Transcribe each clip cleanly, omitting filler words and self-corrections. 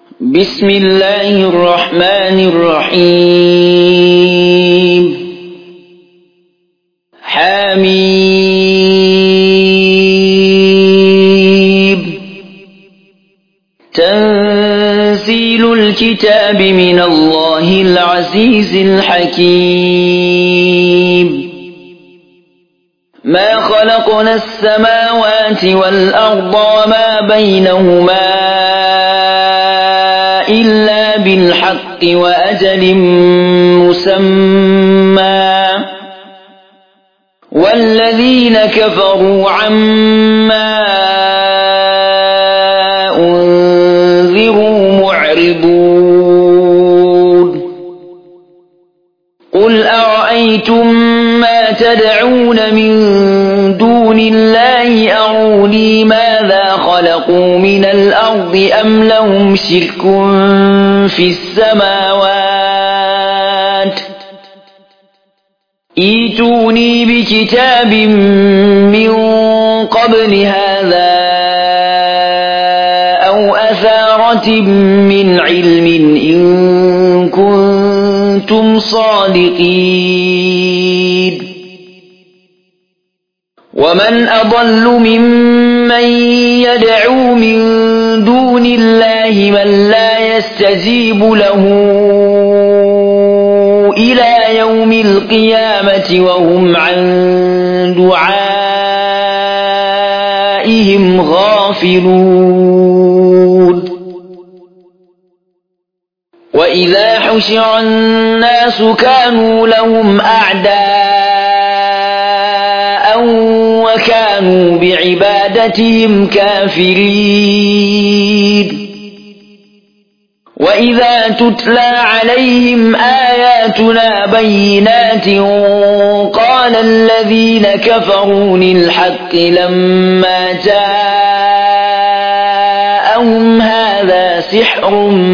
بسم الله الرحمن الرحيم حميم تنزيل الكتاب من الله العزيز الحكيم ما خلقنا السماوات والأرض وما بينهما إلا بالحق وأجل مسمى والذين كفروا عما أنذروا معرضون قل أرأيتم ما تدعون من دون الله أروني ماذا خلقوا من الأرض أم لهم شرك في السماوات ائتوني بكتاب من قبل هذا أو أثارة من علم إن كنتم صادقين ومن أضل ممن يدعو من دون الله من لا يستجيب له إلى يوم القيامة وهم عن دعائهم غافلون وإذا حشر الناس كانوا لهم أعداء وكانوا بعبادتهم كافرين وإذا تتلى عليهم آياتنا بينات قال الذين كفروا للحق لما جاءهم هذا سحر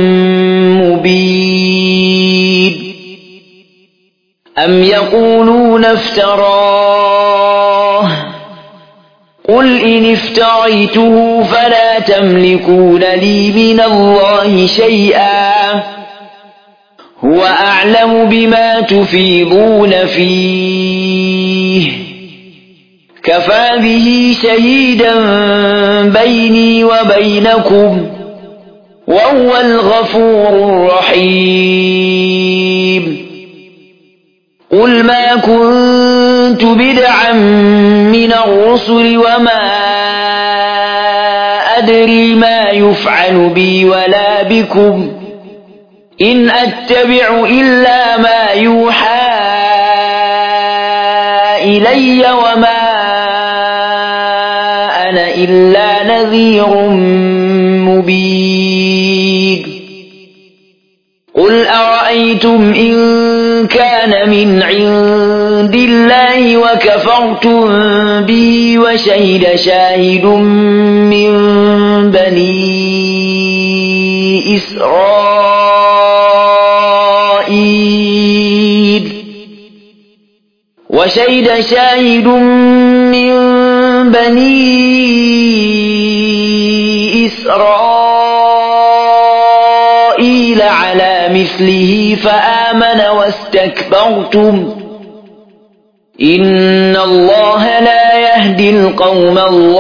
مبين أم يقولون افتراه قل إن افتريته فلا تملكون لي من الله شيئا هو أعلم بما تفيضون فيه كفى به شهيدا بيني وبينكم وهو الغفور الرحيم قل ما كنت بدعا من الرسل وما أدري ما يفعل بي ولا بكم إن أتبع إلا ما يوحى إلي وما أنا إلا نذير مبين قل أرأيتم إن كان من عند الله وكفرتم به وشهد شاهد من بني إسرائيل على مثله فآمن واستكبرتم إن الله لا يهدي القوم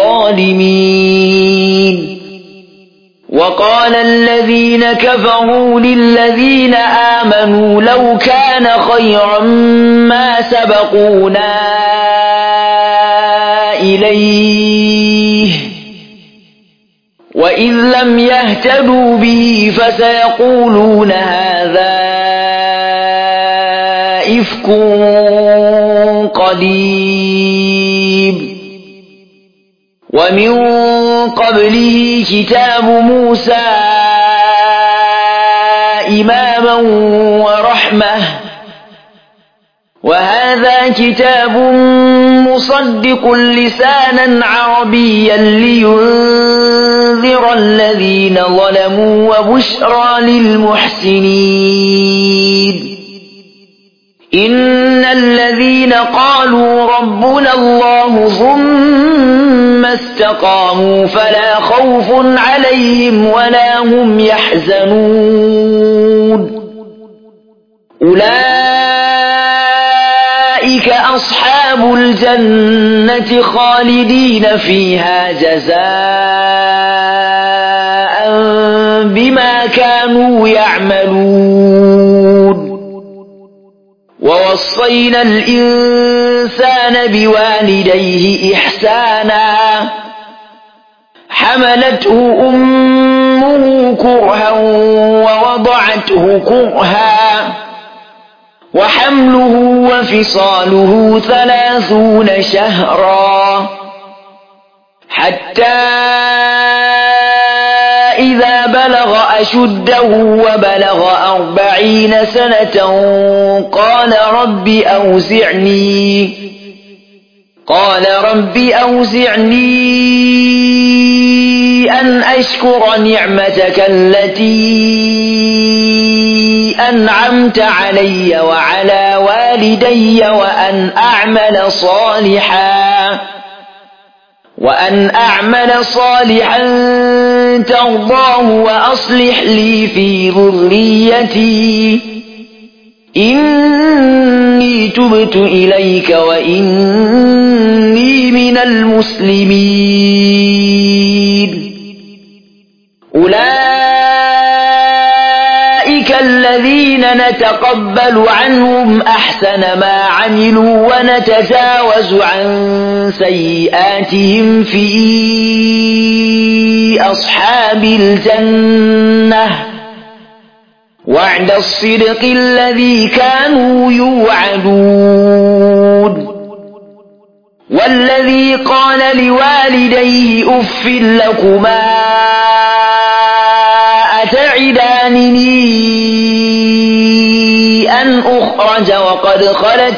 الظالمين وقال الذين كفروا للذين آمنوا لو كان خيرا ما سبقونا إليه وإذ لم يهتدوا به فسيقولون هذا إفك قديم ومن قبله كتاب موسى إماما ورحمة وهذا كتاب مصدق لسانا عربيا لينذر الذين ظلموا وبشرى للمحسنين إن الذين قالوا ربنا الله ثم استقاموا فلا خوف عليهم ولا هم يحزنون أولئك أصحاب الجنة خالدين فيها جزاء بما كانوا يعملون ووصينا الإنسان بوالديه إحسانا حملته أمه كرها ووضعته كرها وحمله وفصاله 30 شهرا حتى إذا بلغ أشده وبلغ 40 سنة قال رب أوزعني أن أشكر نعمتك التي أنعمت علي وعلى والدي وأن أعمل صالحا ترضاه وأصلح لي في ذريتي إني تبت إليك وإني من المسلمين أولئك الذين نتقبل عنهم أحسن ما عملوا ونتجاوز عن سيئاتهم في أصحاب الجنة وعد الصدق الذي كانوا يوعدون والذي قال لوالديه أف لكما أتعدانني أن أخرج وقد خلت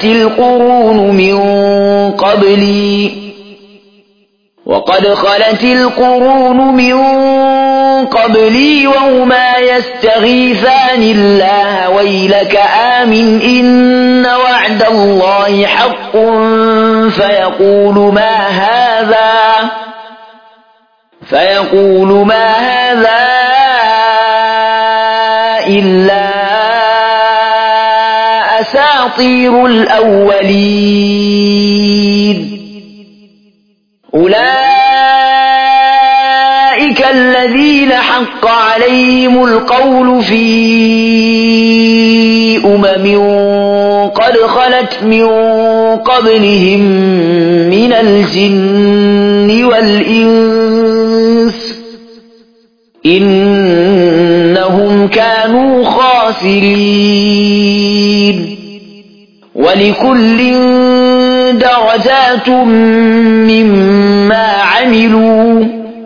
القرون من قبلي وهما يستغيثان الله ويلك آمن إن وعد الله حق فيقول ما هذا إلا أساطير الأولين أولئك الذين حق عليهم القول في قد خلت من قبلهم من الجن والإنس إنهم كانوا خاسرين ولكل درجات مما عملوا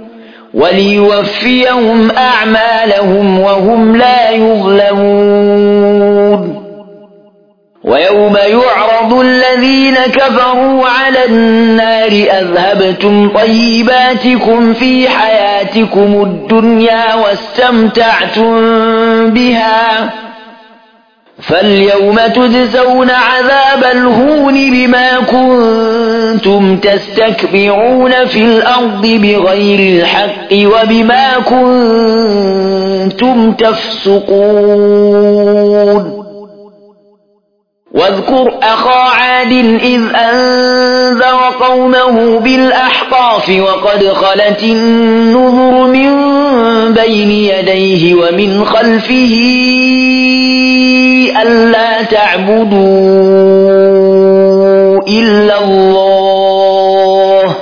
وليوفيهم أعمالهم وهم لا يظلمون ويوم يعرض الذين كفروا على النار أذهبتم طيباتكم في حياتكم الدنيا واستمتعتم بها فاليوم تجزون عذاب الهون بما كنتم تستكبرون في الأرض بغير الحق وبما كنتم تفسقون واذكر أخا عاد إذ أنذر قومه بالأحقاف وقد خلت النذر من بين يديه ومن خلفه ألا تعبدوا إلا الله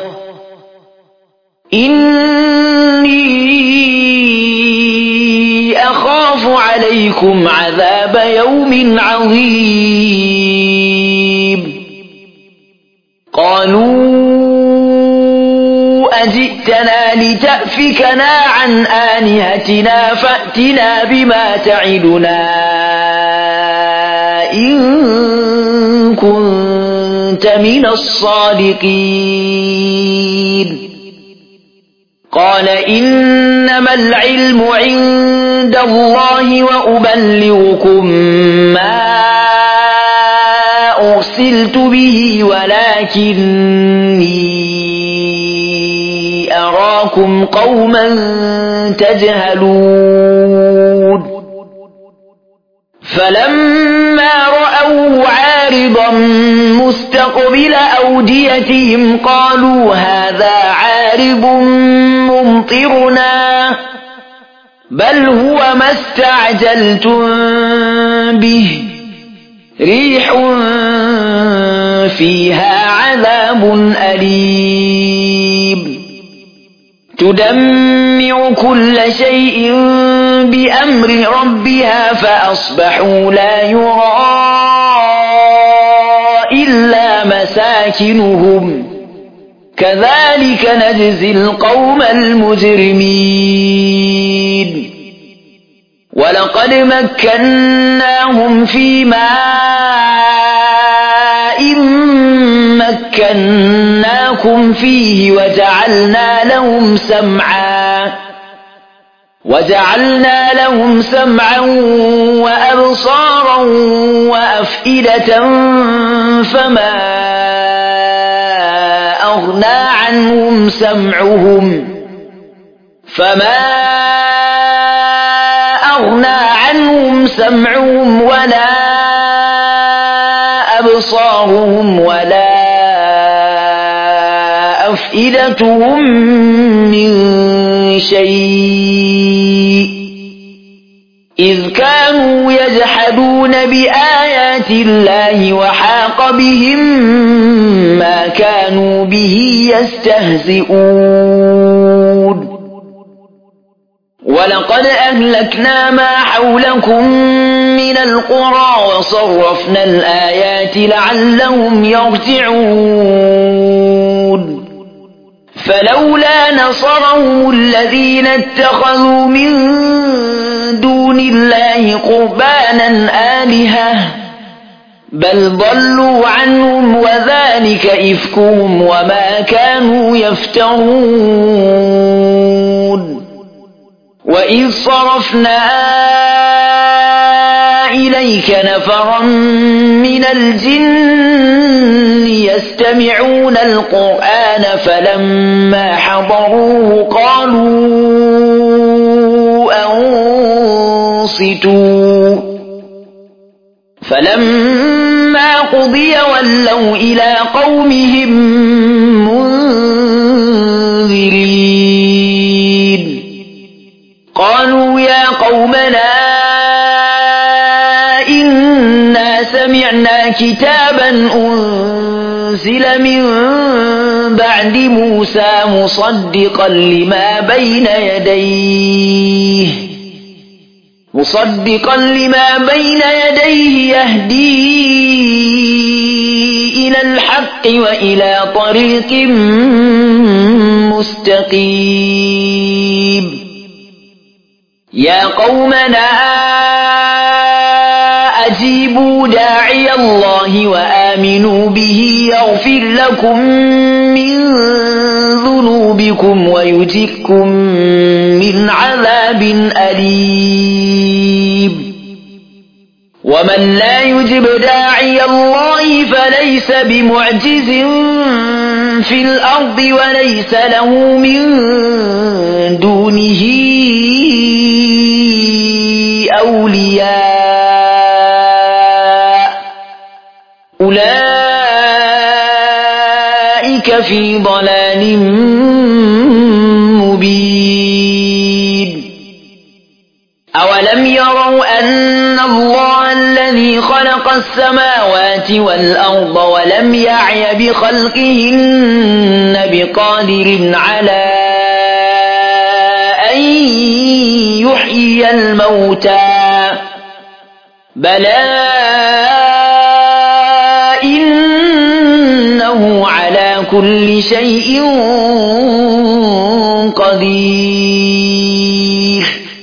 إني أخاف عليكم عذاب يوم عظيم قالوا أجئتنا لتأفكنا عن آلهتنا فأتنا بما تعدنا إن كنت من الصادقين قال إنما العلم عند الله وأبلغكم ما أرسلت به ولكني أراكم قوما تجهلون فلما رأوه عارضا مستقبل أوديتهم قالوا هذا عارض ممطرنا بل هو ما استعجلتم به ريح فيها عذاب أليم تدمر كل شيء بأمر ربها فأصبحوا لا يرى إلا مساكنهم كذلك نجزي القوم المجرمين ولقد مكناهم في ماء مكناكم فيه وجعلنا لهم سمعا وأبصارا وأفئدة فما أغنى عنهم سمعهم ولا أبصارهم ولا أفئدتهم من شيء إذ كانوا يجحدون بآيات الله وحاق بهم ما كانوا به يستهزئون ولقد أهلكنا ما حولكم من القرى وصرفنا الآيات لعلهم يرجعون فلولا نصرهم الذين اتخذوا من دون الله قربانا آلهة بل ضلوا عنهم وذلك إفكهم وما كانوا يفترون وإذ صرفنا إليك نفرا من الجن يستمعون القرآن فلما حضروه قالوا أنصتوا فلما قضي ولوا إلى قومهم منذرين قالوا يا قومنا إنا سمعنا كتابا أنزل من بعد موسى مصدقا لما بين يديه يهدي إلى الحق وإلى طريق مستقيم يا قومنا أجيبوا داعي الله وآمنوا به يغفر لكم من ذنوبكم ويجركم من عذاب أليم ومن لا يجب داعي الله فليس بمعجز في الأرض وليس له من دونه أولياء أولئك في ضلال مبين أولم يروا أن الله الذي خلق السماوات والأرض ولم يعي بخلقهن بقادر على أن يحيي الموتى بلى إنه على كل شيء قدير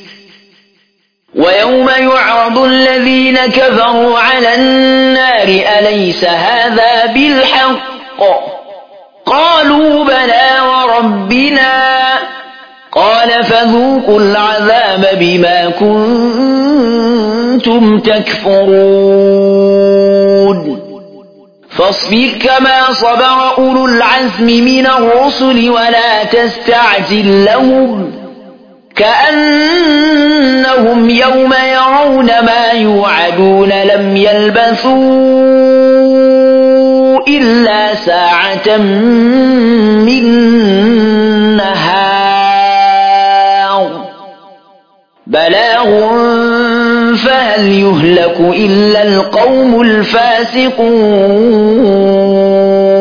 ويوم يعرض الذين كفروا على النار أليس هذا بالحق قالوا بلى وربنا قال فذوقوا العذاب بما كنتم تكفرون فاصبر كما صبر أولو العزم من الرسل ولا تستعجل لهم كأنهم يوم يرون ما يوعدون لم يلبثوا إلا ساعة من نهار بلاغ فهل يهلك إلا القوم الفاسقون